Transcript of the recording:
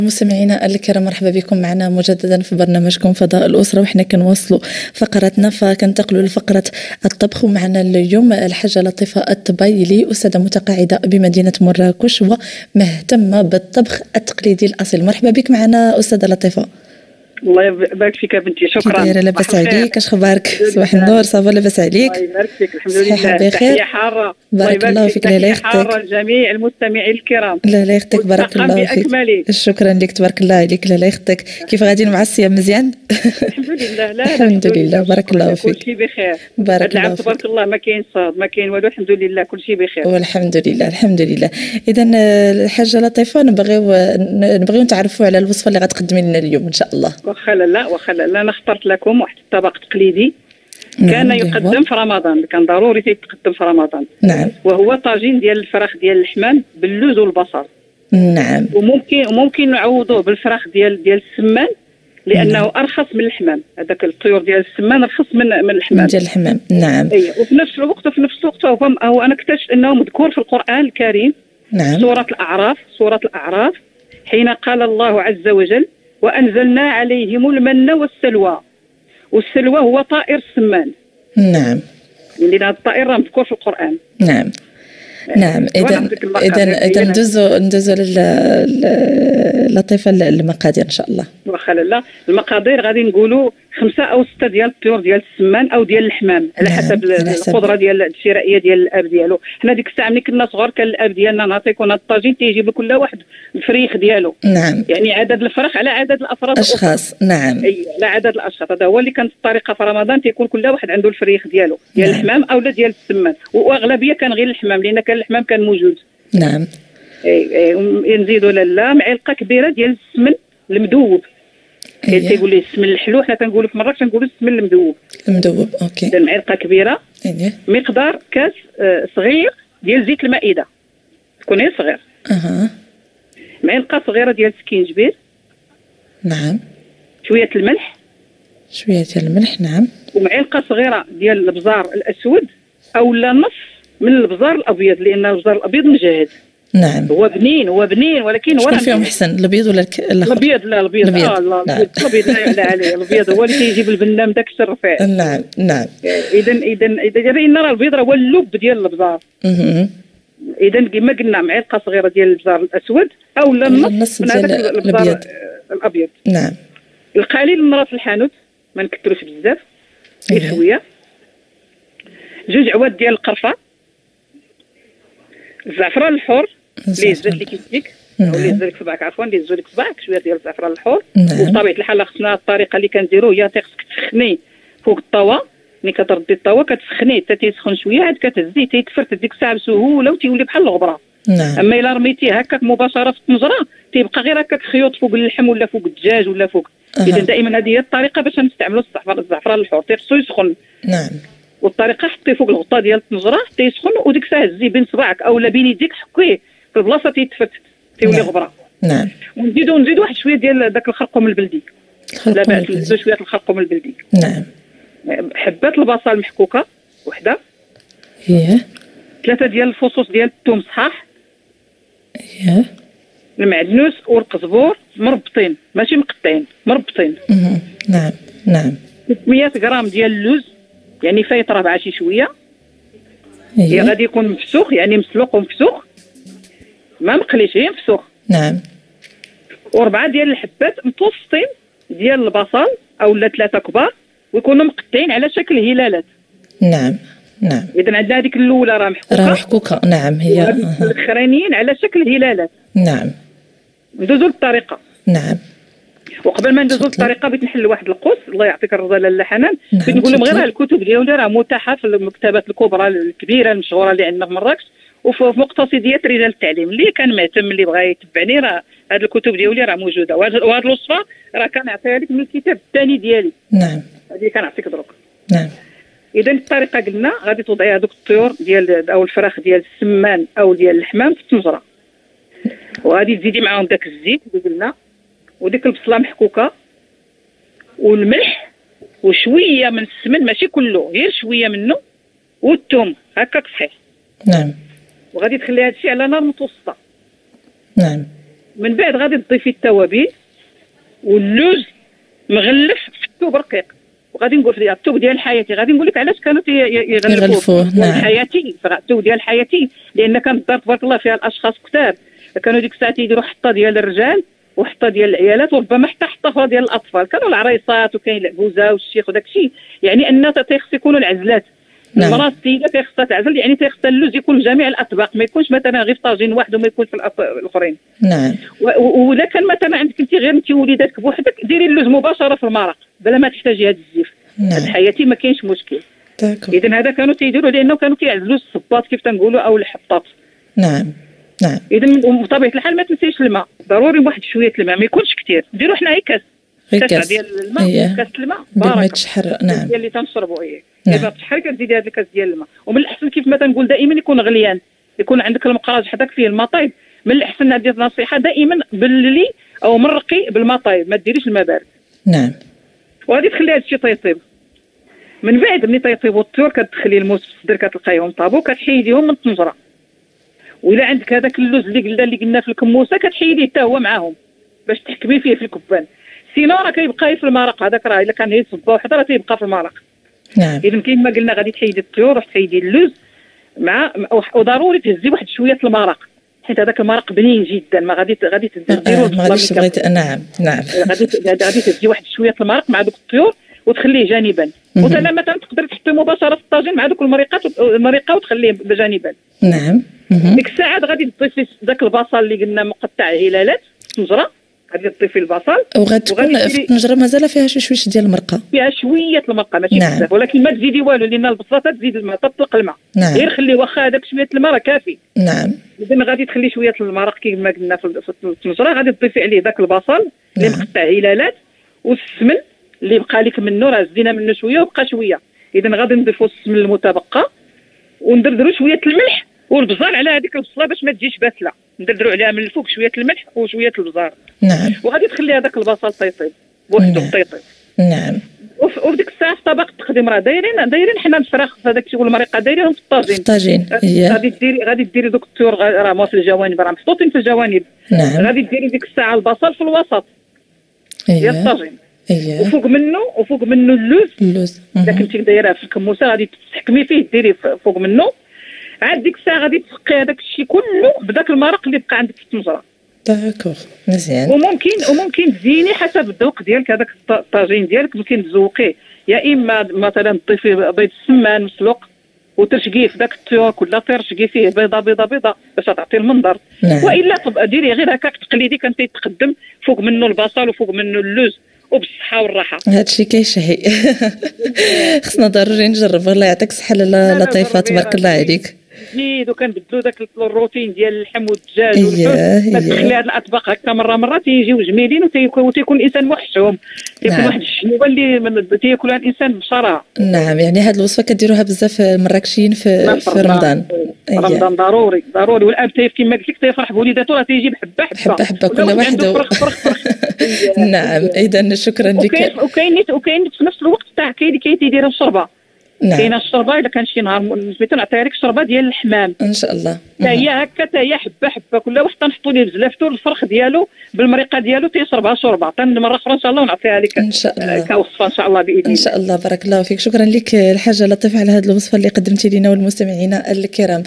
مستمعينا الكرام، مرحبا بكم معنا مجددا في برنامجكم فضاء الأسرة، وحنا كنواصلوا فقرتنا فكنتقلوا لفقرة الطبخ. ومعنا اليوم الحاجة لطيفة الطبيلي، أستاذة متقاعدة بمدينة مراكش ومهتمة بالطبخ التقليدي الأصيل. مرحبا بك معنا أستاذة لطيفة. الله يبارك فيك بنتي، شكرا. كي دايره؟ لاباس عليك؟ اش اخبارك؟ صباح النور. صافا لاباس عليك؟ الله يبارك فيك، الحمد لله. صحه بخير؟ تحيه حاره. بارك الله فيك. لا يختك. حاره لجميع المستمعين الكرام. لا يختك، بارك الله فيك. شكرا لك، تبارك الله عليك. لا يختك. كيف غاديين مع الصيام؟ مزيان؟ الحمد لله. لا الحمد لله، بارك الله فيك. كل شيء بخير، بارك الله فيك. تبارك الله، ما كاين صاد ما كاين والو، الحمد لله كل شيء بخير والحمد لله. الحمد لله. اذا الحاجه لطيفه، نبغيو نتعرفوا على الوصفه اللي غتقدمي لنا اليوم ان شاء الله. واخا لا انا اخترت لكم واحد الطبق تقليدي كان يقدم في رمضان، كان ضروري يتقدم في رمضان. نعم. وهو طاجين ديال الفراخ ديال اللحمان باللوز والبصل. نعم. وممكن نعوضوه بالفراخ ديال السمان، لانه ارخص من الحمام. هذاك الطيور ديال السمان ارخص من الحمام ديال الحمام. نعم. اي، وفي نفس الوقت هو انا اكتشفت انه مذكور في القران الكريم. نعم. سوره الاعراف حين قال الله عز وجل: وانزلنا عليهم المن والسلوى. والسلوى هو طائر السمان. نعم. لأن هذا الطائر راه مذكور في القرآن. نعم. إذا ندوزو لطيفة المقادير إن شاء الله. واخا لا، المقادير غادي نقولوا 5 أو 6 ديال الطيور ديال السمان أو ديال اللحمام، على حسب القدرة ديال الشرائية ديال الأب ديالو. حنا ديك الساعة ملي كنا صغار كان الأب ديالنا نعطيكم هذا الطاجين تيجيب لكل واحد الفريخ ديالو. نعم. يعني عدد الفراخ على عدد الأفراد أشخاص. نعم. أي، على عدد الأشخاص. هذا هو اللي كانت الطريقة في رمضان، تيكون كل واحد عنده الفريخ ديالو ديال الحمام أو لا ديال السمان، وأغلبية كان غير الحمام لأن كان الحمام كان موجود. نعم. نزيدوا لاله معلقه كبيره ديال السمن المذوب. كاين تيقول ليه السمن الحلو، حنا كنقولوا في مراكش كنقولوا السمن المذوب. اوكي. معلقه كبيره. مقدار كاس صغير ديال زيت المائده، تكون هي صغير. معلقه صغيره ديال سكينجبير. نعم. شويه الملح. نعم. ومعلقه صغيره ديال الابزار الاسود او لا نص من الابزار الابيض، لان الابزار الابيض مجهد. نعم. هو بنين ولكن شكون فيهم احسن، الابيض ولا الاخضر؟ الابيض. لا الابيض. الابيض لا يعلى عليه. الابيض هو اللي كيجيب البنام داك الشيء الرفيع. نعم. اذا راه الابيض راه هو اللب ديال الابزار. اذا كما قلنا معلقه صغيره ديال الابزار الاسود او لا النص من هذاك الابيض. نعم. القليل من راس الحانوت، ما نكثروش بزاف، شويه. 2 عواد ديال القرفه. الزعفران الحر اللي هزت لك يديك او اللي هز لك صبعك، عفوا اللي هزوا لك صبعك، شويه ديال الزعفران الحر. وبطبيعه الحال خصنا الطريقه اللي كنديرو هي خصك تسخني فوق الطاوه. ملي كتردي الطاوه كتسخني حتى تيسخن شويه، عاد كتهزيه تيتفرت ديك الساعه بسهوله وتيولي بحال الغبره. اما الا رميتيه هكاك مباشره في الطنجره تيبقى غير هكاك خيوط فوق اللحم ولا فوق الدجاج ولا فوق. اذا دائما هذه هي الطريقه باش نستعملوا الزعفران الحر، تيخصو يسخن. نعم. والطريقه حطيه فوق الغطاء ديال الطنجره حتى يسخن، وديك الساعه هزيه بين صباعك او لا بين يديك، حكيه في البلاصه تيتفتت تيولي غبره. نعم. ونزيدوا واحد شويه ديال داك الخرقوم البلدي. لا باس نزيدوا شويه الخرقوم البلدي. نعم. حبات البصل محكوكه وحده. 3 ديال الفصوص ديال الثوم صحاح. المعدنوس والقزبور مربطين، ماشي مقطعين، مربطين. نعم. 600 غرام ديال اللوز، يعني فايطره مع شي شويه. هي غادي يكون مفسوخ، يعني مسلوق ومفسوخ، ما مقليش، هي مفسوخ. نعم. و4 ديال الحبات متوسطين ديال البصل او لا 3 كبار، ويكونوا مقطعين على شكل هلالات. نعم. اذا عندنا هذيك الاولى راه محكوكه. نعم. هي الاخرانيين على شكل هلالات. نعم. ندوزو للطريقه. نعم. وقبل ما ندوزو للطريقه بغيت نحل واحد القوس، الله يعطيك الرضا لاله حنان. بغيت نقول لهم غير الكتب ديالي راه متاحه في المكتبات الكبرى الكبيره المشهوره اللي عندنا في مراكش، وفي مقتصديات رجال التعليم. اللي كان مهتم اللي بغى يتبعني راه هاد الكتب ديالي راه موجوده. وهاد الوصفه راه كنعطيها لك من الكتاب الثاني ديالي. نعم. هذه كنعطيك دروك. نعم. اذا الطريقه قلنا غادي توضعي هذوك الطيور ديال او الفراخ ديال السمان او ديال الحمام في الطنجره، وغادي تزيدي معاهم داك الزيت اللي قلنا، وديك البصله محكوكه، والملح، وشويه من السمن، ماشي كله، غير شويه منه، والثوم هكاك صحيح. نعم. وغادي تخلي هذا الشيء على نار متوسطه. نعم. من بعد غادي تضيفي التوابل واللوز مغلف في الثوب رقيق. وغادي نقول في الثوب ديال حياتي، غادي نقول لك علاش كانوا يغلفوه. نعم. حياتي الثوب ديال حياتي لان كانت الدار تبارك الله فيها الاشخاص كثار، كانوا ديك الساعه تيديروا حطه ديال الرجال وحطه ديال العيالات وربما حتى حطه ديال الاطفال. كانوا العريصات وكاين العجوزه والشيخ وداك الشيء، يعني ان تيخص يكونوا العزلات. نعم. المراه السيده تيخصها تعزل، يعني تيخصها اللوز يكون في جميع الاطباق، ما يكونش مثلا غير في طاجين واحد وما يكونش في الاخرين. نعم. ولا كان مثلا عندك انت غير انت وليداتك بوحدك ديري اللوز مباشره في المرق بلا ما تحتاجي هذا الزيف. نعم. حياتي ما كاينش مشكل. اذا هذا كانوا تيديروا لانه كانوا كيعزلوا الصباط كيف تنقولوا او الحطاط. نعم. نعم. اذا بطبيعه الحال ما تنسيش الماء، ضروري واحد شويه الماء، ما يكونش كثير. نديروا حنا هي كاس ديال الماء، كاس الماء ما تشحر. نعم. ديال اللي تنشربوا اذا تشحري كتزيدي هذا الكاس ديال الماء. ومن الاحسن كيف ما تنقول دائما يكون غليان، يكون عندك المقراج حداك فيه الماء طايب. من الاحسن هذه النصيحه دائما بللي او مرقي بالماء طايب، ما ديريش الماء بارد. نعم. وغادي تخلي هذا الشيء طيب. من بعد ملي تيطيبوا الطيور كتدخلي الموس في الصدر كتلقايهم طابو، كتحيديهم من الطنجره. وإلا عندك هذاك اللوز اللي قلنا في الكموسه كتحيديه حتى هو معاهم باش تحكمي فيه في الكبان. سينو راه كيبقى في المرق هذاك، راه الا كان هي صبه وحده راه تيبقى في المرق. نعم. اذا كيما قلنا غادي تحيدي الطيور وتحيدي اللوز مع وضروري تهزي واحد شويه المرق، حيت هذاك المرق بنين جدا. ما غادي تديروا ما غاديش بغيت. نعم. نعم. غادي تهزي واحد شويه المرق مع دوك الطيور وتخليه جانبا. وثلا مثلا تقدر تحطي مباشره في الطاجين مع دوك المريقه وتخليه جانبا. نعم. ديك الساعه غادي تضيفي داك البصل اللي قلنا مقطع هلالات طنجره، غادي تضيفي البصل وغتكون في الطنجره مازال فيها شويه ديال المرقه، فيها شويه المرقه ماشي بزاف. نعم. ولكن ما تزيدي والو لان البصله تزيد الماء تطلق الماء. نعم. غير خليه واخا هذاك شويه الماء راه كافي. نعم. اذا غادي تخلي شويه المرق كما قلنا في الطنجره، غادي تضيفي عليه داك البصل اللي مقطع هلالات والسمن اللي بقى لك منه، راه زدينا منه شويه وبقى شويه. اذا غادي نضيفوا السمن المتبقى وندردروا شويه الملح والبزار على هذيك البصله باش ما تجيش باسله، ندردروا عليها من الفوق شويه الملح وشويه البزار. نعم. وغادي تخلي هذاك البصل طيطيب بوحدو طيطيب. نعم. وفي ديك الساعه في طبق التقديم راه دايرين حنا الفراخ هذاك الشيء والمريقه دايرينهم في الطاجين. غادي ديري دوك الطيور راه مو في الجوانب، راه محطوطين في الجوانب. نعم. غادي ديري ديك الساعه البصل في الوسط ديال الطاجين. وفوق منه اللوز. اذا كنتي دايره في الكموسه غادي تحكمي فيه ديري فوق منه. عاد ديك الساعه غادي تسقي هذاك الشيء كله بداك المرق اللي بقى عندك في الطنجره. داكوغ مزيان. وممكن تزيني حسب الذوق ديالك هذاك الطاجين ديالك، ممكن تزوقيه يا اما مثلا تضيفي بيض السمان مسلوق وترشقيه في داك الطيور كلها، ترشقي فيه بيضه باش تعطي المنظر. نعم. والا ديري غير هكاك تقليدي كان تيتقدم فوق منه البصل وفوق منه اللوز وبالصحه والراحه. هادشي كيشهي. خصنا ضروري نجربوا. الله يعطيك الصحه لاله لطيفه، تبارك الله عليك. جديد وكنبدلوا داك الروتين ديال اللحم والدجاج والحوت. تخلي هاد الاطباق هكا مره تيجيو جميلين وتيكون الانسان محشوم، تيكون واحد الشنوبه اللي تياكلها الانسان بشراهه. نعم. يعني هاد الوصفه كديروها بزاف المراكشيين في رمضان. رمضان ضروري والاب كما قلت لك تيفرح بوليداتو، راه تيجي بحبه كل واحد نعم. اذا شكرا لك. وكاين في نفس الوقت تاع كاين تيدير الشوربه. نعم. كاينه الشوربه الا كان شي نهار سميتو نعطيها لك الشوربه ديال الحمام ان شاء الله. هي هكا هي حبه كل واحد تنحطوا ليه بزلافتو الفرخ ديالو بالمريقه ديالو تيشربها شوربه. مره اخرى ان شاء الله ونعطيها لك ان شاء الله كوصفه ان شاء الله باذن الله. ان شاء الله. بارك الله فيك. شكرا لك الحاجه لطيفه على هذه الوصفه اللي قدمتي لنا والمستمعين الكرام.